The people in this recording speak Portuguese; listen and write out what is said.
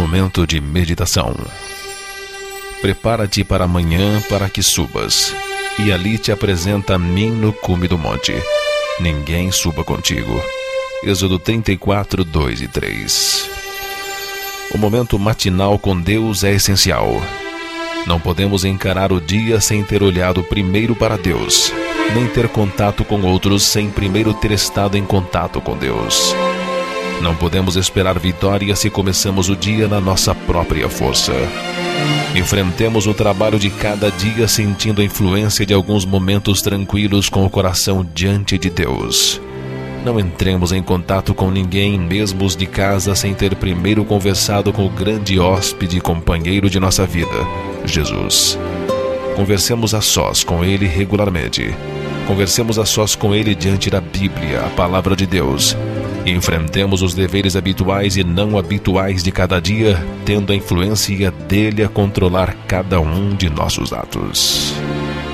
momento de meditação. Prepara-te para amanhã para que subas, e ali te apresenta a mim no cume do monte. Ninguém suba contigo. Êxodo 34, 2 e 3. O momento matinal com Deus é essencial. Não podemos encarar o dia sem ter olhado primeiro para Deus, nem ter contato com outros sem primeiro ter estado em contato com Deus. Não podemos esperar vitória se começamos o dia na nossa própria força. Enfrentemos o trabalho de cada dia sentindo a influência de alguns momentos tranquilos com o coração diante de Deus. Não entremos em contato com ninguém, mesmo os de casa, sem ter primeiro conversado com o grande hóspede e companheiro de nossa vida, Jesus. Conversemos a sós com Ele regularmente. Conversemos a sós com Ele diante da Bíblia, a Palavra de Deus. E enfrentemos os deveres habituais e não habituais de cada dia, tendo a influência dele a controlar cada um de nossos atos.